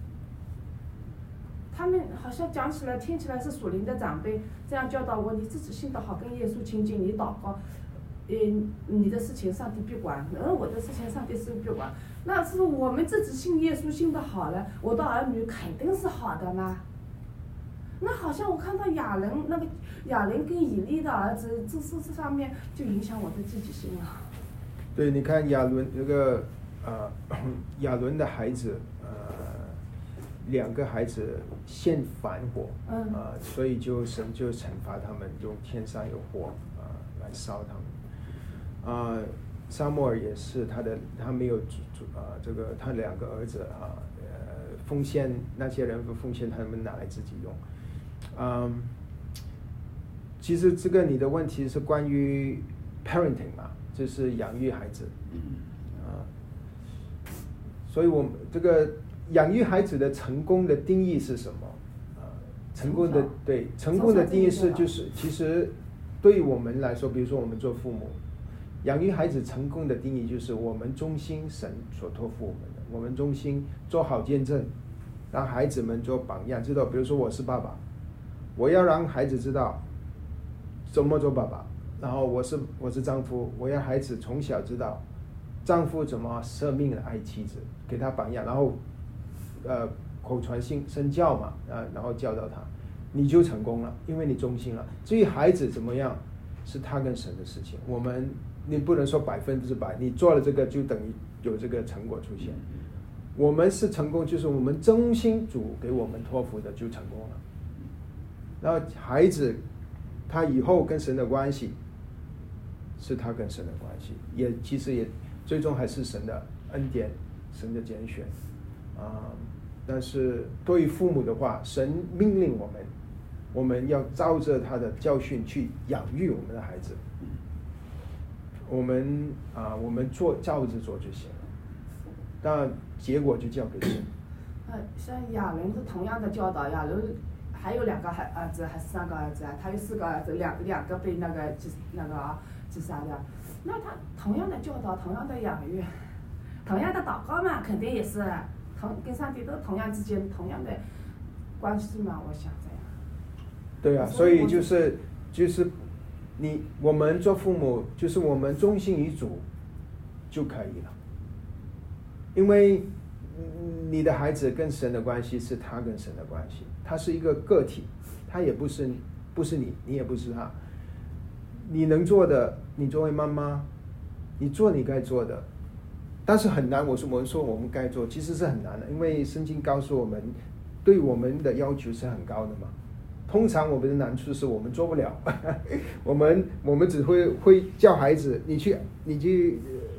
他们好像讲起来听起来是属灵的长辈这样教导我：你自己信得好，跟耶稣亲近，你祷告，嗯，你的事情上帝必管，而我的事情上帝是必管。那是我们自己信耶稣信得好了，我的儿女肯定是好的嘛。那好像我看到亚伦那个亚伦跟以利的儿子，这这这方面就影响我的自己心了。 对，你看亚伦那个呃，亚伦的孩子呃，两个孩子献反火，嗯，啊、呃，所以就神就惩罚他们，用天上有火啊、呃、来烧他们。啊、呃，撒母耳也是他的，他没有啊、呃、这个他两个儿子啊，呃，奉献那些人奉献他们拿来自己用。嗯，其实这个你的问题是关于 parenting 嘛，就是养育孩子，啊，所以我们这个养育孩子的成功的定义是什么？啊，成功的对成功的定义是就是其实对于我们来说，比如说我们做父母，养育孩子成功的定义就是我们忠心神所托付我们的，我们忠心做好见证，让孩子们做榜样，知道，比如说我是爸爸。我要让孩子知道怎么做爸爸，然后我是我是丈夫，我要孩子从小知道丈夫怎么舍命的爱妻子，给他榜样，然后呃口传心身教嘛，啊，然后教导他，你就成功了，因为你忠心了。至于孩子怎么样，是他跟神的事情，我们你不能说百分之百，你做了这个就等于有这个成果出现。 我们是成功，就是我们真心主给我们托付的就成功了。然后孩子他以后跟神的关系是他跟神的关系，也其实也最终还是神的恩典，神的拣选啊。但是对于父母的话，神命令我们，我们要照着他的教训去养育我们的孩子。我们啊，我们做照着做就行了，当然结果就交给神。 呃，像亚伦是同样的教导，亚伦还有两个孩儿子还是三个儿子啊？他有四个儿子，两两个被那个击那个啊击杀掉。那他同样的教导，同样的养育，同样的祷告嘛，肯定也是同跟上帝都同样之间同样的关系嘛，我想这样。 对啊，所以就是就是你我们做父母，就是我们忠心于主就可以了，因为你的孩子跟神的关系是他跟神的关系，他是一个个体，他也不是不是你，你也不是他。你能做的，你作为妈妈，你做你该做的，但是很难。我说我们说我们该做，其实是很难的，因为圣经告诉我们，对我们的要求是很高的嘛。通常我们的难处是我们做不了，我们我们只会会叫孩子，你去你去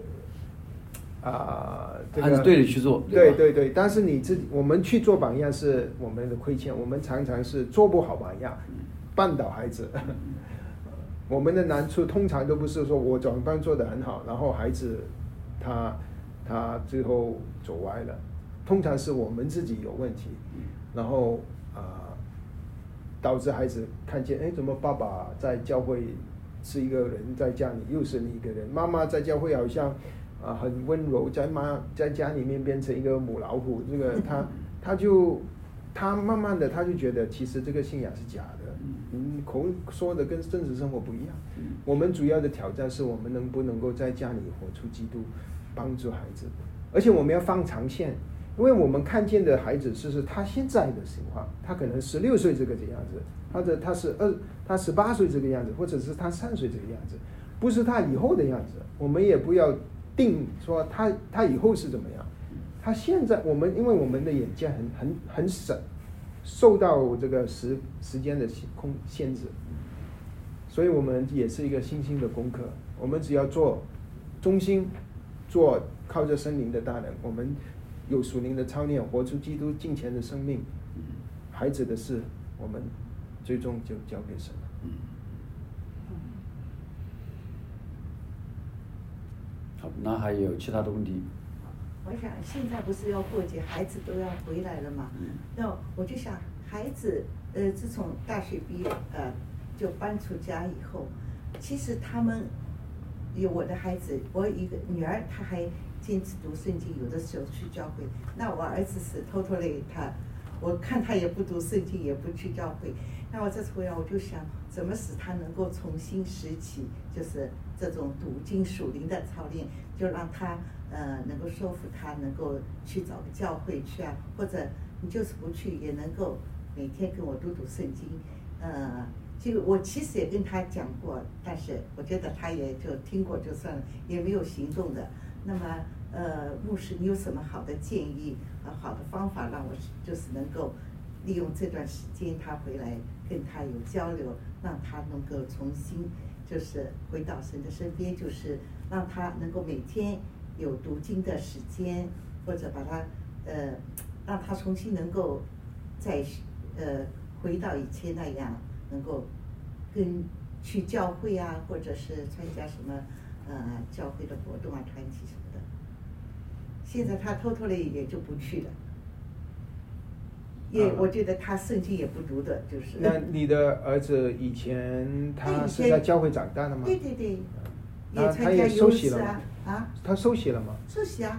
啊、呃，这个按对的去做， 对对对。但是你自己，我们去做榜样是我们的亏欠，我们常常是做不好榜样，绊倒孩子。我们的难处通常都不是说我长班做得很好，然后孩子他他最后走歪了，通常是我们自己有问题，然后啊、呃、导致孩子看见，哎，怎么爸爸在教会是一个人，在家里又是你一个人，妈妈在教会好像啊、呃、很温柔，在妈在家里面变成一个母老虎，这个他他就他慢慢的他就觉得其实这个信仰是假的。嗯，口说的跟真实生活不一样。我们主要的挑战是我们能不能够在家里活出基督，帮助孩子，而且我们要放长线，因为我们看见的孩子是他现在的情况，他可能十六岁这个样子，或者他是二他十八岁这个样子，或者是他三岁这个样子，不是他以后的样子。我们也不要定说他他以后是怎么样，他现在我们因为我们的眼界很很很省。受到这个时时间的空限制，所以我们也是一个新兴的功课。我们只要做忠心，做靠着圣灵的大能，我们有属灵的操练，活出基督敬虔的生命。孩子的事，我们最终就交给神了。 好，那还有其他的问题？ 我想现在不是要过节，孩子都要回来了嘛。那我就想，孩子呃，自从大学毕业呃，就搬出家以后，其实他们有我的孩子，我一个女儿，她还坚持读圣经，有的时候去教会。那我儿子是偷偷的，他我看他也不读圣经，也不去教会。那我这次回来，我就想怎么使他能够重新拾起，就是这种读经属灵的操练，就让他。呃，能够说服他，能够去找个教会去啊，或者你就是不去，也能够每天跟我读读圣经。呃，就我其实也跟他讲过，但是我觉得他也就听过就算了，也没有行动的。那么，呃，牧师，你有什么好的建议和好的方法，让我就是能够利用这段时间他回来跟他有交流，让他能够重新就是回到神的身边，就是让他能够每天。有读经的时间，或者把他呃，让他重新能够再呃回到以前那样，能够跟去教会啊，或者是参加什么呃教会的活动啊、团体什么的。现在他偷偷的也就不去了，也我觉得他圣经也不读的，就是。 那你的儿子以前他是在教会长大的吗？ 对对对。 也参加受洗了吗？ 啊， 他受洗了吗？ 受洗啊，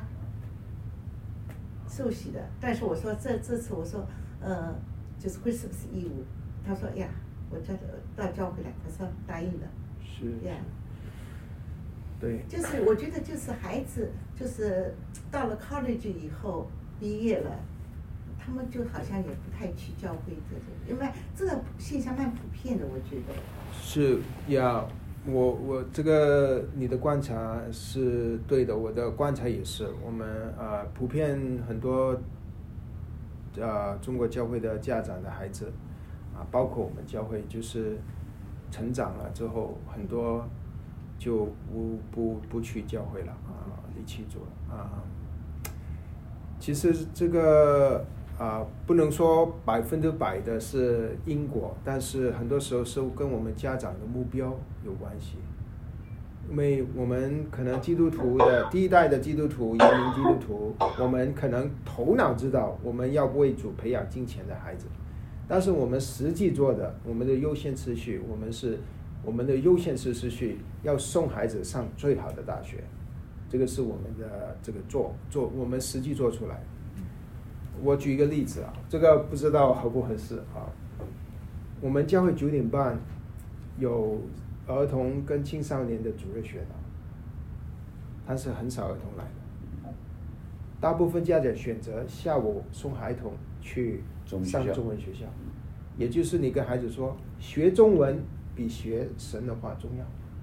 受洗的。但是我说这这次我说，呃，就是会是不是义务？他说呀，我叫到教会来，他说答应的。 是。 呀。 对。 就是我觉得就是孩子就是到了 college 以后毕业了，他们就好像也不太去教会这种，因为这个现象蛮普遍的，我觉得。 是呀。 我我这个你的观察是对的，我的观察也是。我们呃普遍很多呃中国教会的家长的孩子啊，包括我们教会，就是成长了之后，很多就不不不去教会了啊，离弃主了啊。其实这个啊、呃，不能说百分之百的是因果，但是很多时候是跟我们家长的目标有关系。因为我们可能基督徒的第一代的基督徒、移民基督徒，我们可能头脑知道我们要为主培养金钱的孩子，但是我们实际做的，我们的优先次序，我们是我们的优先次序要送孩子上最好的大学，这个是我们的这个做做我们实际做出来。我举一个例子啊，这个不知道合不合适啊。我们教会九点半有儿童跟青少年的主日学的，但是很少儿童来的，大部分家长选择下午送孩童去上中文学校，也就是你跟孩子说，学中文比学神的话重要。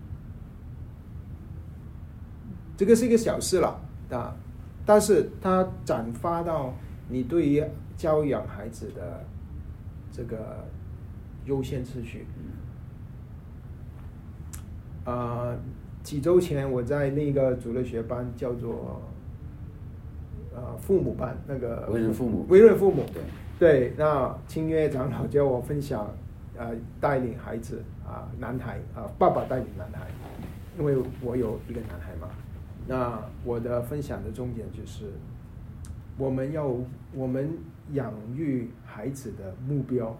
这个是一个小事了啊，但是它展发到你对于教养孩子的这个优先次序。啊、呃，几周前我在那个主日学班叫做呃父母班，那个为人父母， 为人父母， 对对，那清月长老教我分享，呃，带领孩子啊、呃，男孩啊、呃，爸爸带领男孩，因为我有一个男孩嘛，那我的分享的重点就是，我们要我们养育孩子的目标，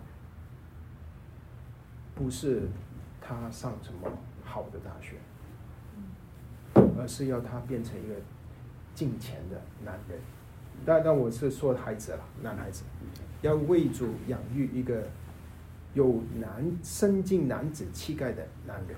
不是他上什么好的大学，而是要他变成一个敬虔的男人。但但我是说孩子了，男孩子要为主养育一个有男身尽男子气概的男人。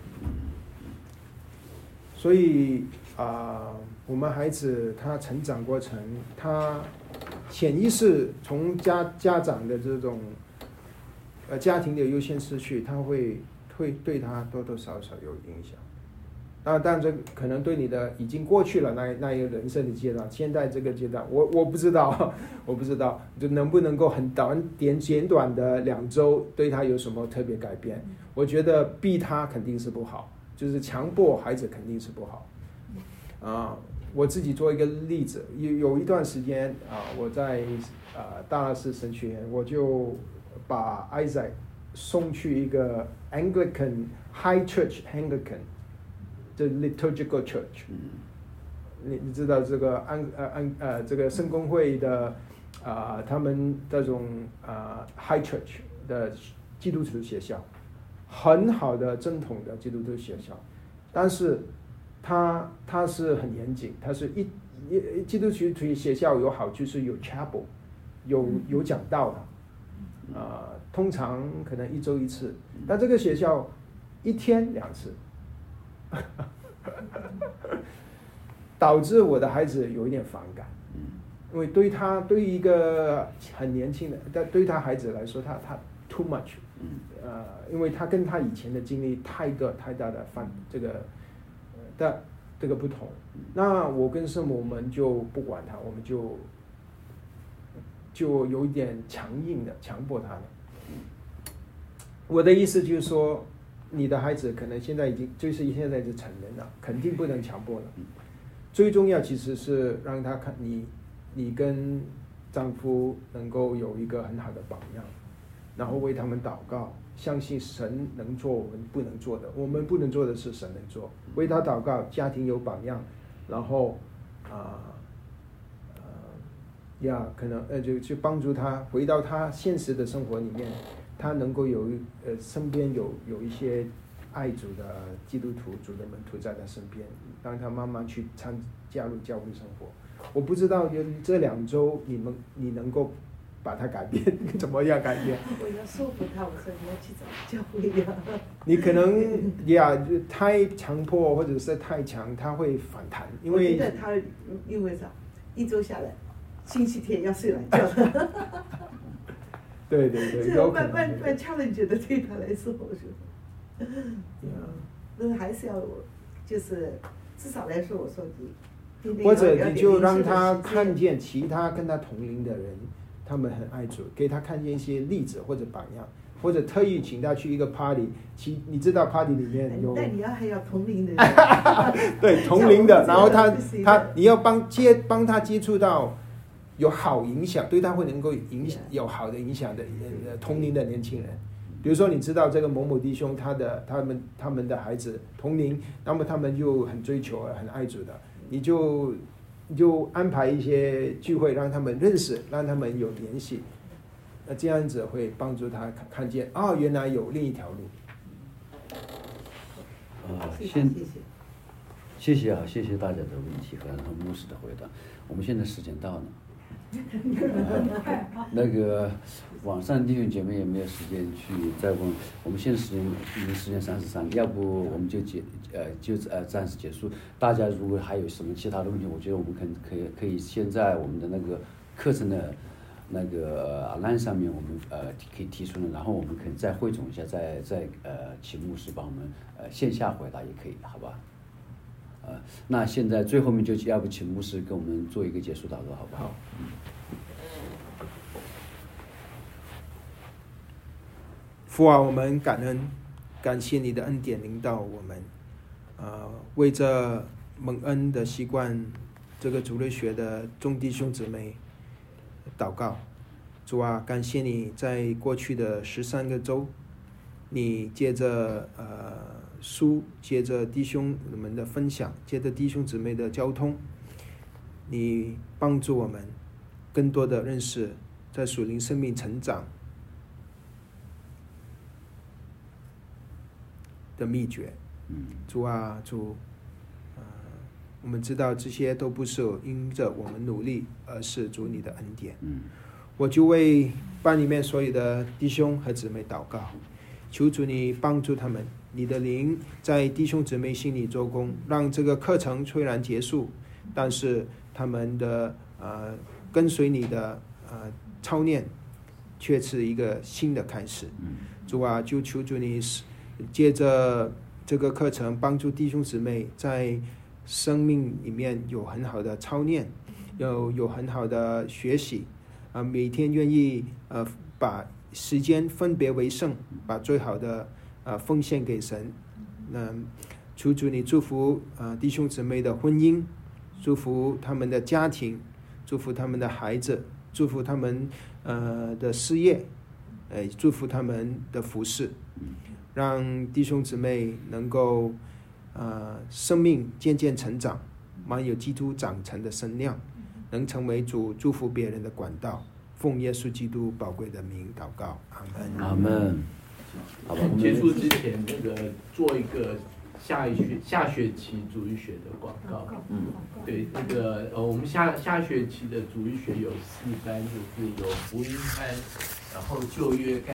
所以啊、呃，我们孩子他成长过程，他潜意识从家家长的这种呃家庭的优先次序，他会会对他多多少少有影响。啊，但这可能对你的已经过去了那那一个人生的阶段，现在这个阶段，我我不知道，我不知道，就能不能够很短点简短的两周对他有什么特别改变？我觉得逼他肯定是不好，就是强迫孩子肯定是不好。啊，我自己做一个例子，有有一段时间啊，我在啊大拉斯神学院，我就把 Isaac 送去一个 Anglican High Church Anglican。The liturgical church， 你你知道这个安呃安呃这个圣公会的啊、呃，他们这种啊、呃、high church 的基督徒学校，很好的正统的基督徒学校，但是它它是很严谨，它是一一基督徒学校有好处是有 chapel， 有有讲道的，啊、呃，通常可能一周一次，但这个学校一天两次。导致我的孩子有一点反感，因为对他对于一个很年轻的，但对他孩子来说，他他 too much， 呃，因为他跟他以前的经历太大太大的反这个，呃，但这个不同。那我跟圣母我们就不管他，我们就就有一点强硬的强迫他的。我的意思就是说。你的孩子可能现在已经就是现在是成人了，肯定不能强迫了。最重要其实是让他看你，你跟丈夫能够有一个很好的榜样，然后为他们祷告，相信神能做我们不能做的，我们不能做的是神能做。为他祷告，家庭有榜样，然后啊呃呀，可能呃就去帮助他回到他现实的生活里面。他能够有呃身边有有一些爱主的基督徒、主的门徒在他身边，让他慢慢去参加入教会生活。我不知道这两周你们你能够把他改变，怎么样改变？ 我要说服他，我说你要去找教会呀。 你可能呀太强迫或者是太强，他会反弹，因为我觉得他因为啥，一周下来，星期天要睡懒觉。 对对对， 这个蛮蛮蛮 challenge 的，对他来说，我觉得。 那还是要就是至少来说，我说你，你或者你就让他看见其他跟他同龄的人，他们很爱主，给他看见一些例子或者榜样。或者特意请他去一个 party， 其你知道 party 里面有， 那你要还要同龄的人， 对同龄的，然后他他你要帮接帮他接触到有好影响，对他会能够影响有好的影响的呃同龄的年轻人。比如说你知道这个某某弟兄他的他们他们的孩子同龄，那么他们就很追求很爱主的，你就你就安排一些聚会让他们认识，让他们有联系。那这样子会帮助他看看见啊、哦，原来有另一条路。 啊，先谢谢啊，谢谢大家的问题和牧师的回答。我们现在时间到了，呃、那个网上弟兄姐妹也没有时间去再问。我们现在时间已经十点三十三，要不我们就结呃就呃暂时结束。大家如果还有什么其他的问题，我觉得我们可可以可以先在我们的那个课程的。那个 online 上面我们呃可以提出的，然后我们可以再汇总一下，再再呃请牧师帮我们呃线下回答也可以，好吧？呃，那现在最后面就要不请牧师跟我们做一个结束祷告，好不好？嗯。 父啊，我们感恩，感谢你的恩典领导我们，呃，为这蒙恩的习惯，这个主日学的众弟兄姊妹。祷告，主啊，感谢你在过去的十三个周，你借着呃书，借着弟兄们的分享，借着弟兄姊妹的交通，你帮助我们更多的认识在属灵生命成长的秘诀。主啊，主。我们知道这些都不是因着我们努力，而是主你的恩典。嗯，我就为班里面所有的弟兄和姊妹祷告，求主你帮助他们，你的灵在弟兄姊妹心里做工，让这个课程虽然结束，但是他们的呃跟随你的呃操练，却是一个新的开始。嗯，主啊，就求主你借着这个课程帮助弟兄姊妹在生命里面有很好的操练，有有很好的学习，啊、呃，每天愿意呃把时间分别为圣，把最好的呃奉献给神。那求主你祝福呃弟兄姊妹的婚姻，祝福他们的家庭，祝福他们的孩子，祝福他们呃的事业，呃祝福他们的服事，让弟兄姊妹能够。呃，生命渐渐成长，满有基督长成的身量，能成为主祝福别人的管道。奉耶稣基督宝贵的名祷告，阿门。 阿门。好吧， 结束之前，那个做一个下一学下学期主日学的广告。嗯，对，那个呃，我们下下学期的主日学有四班，就是有福音班，然后旧约概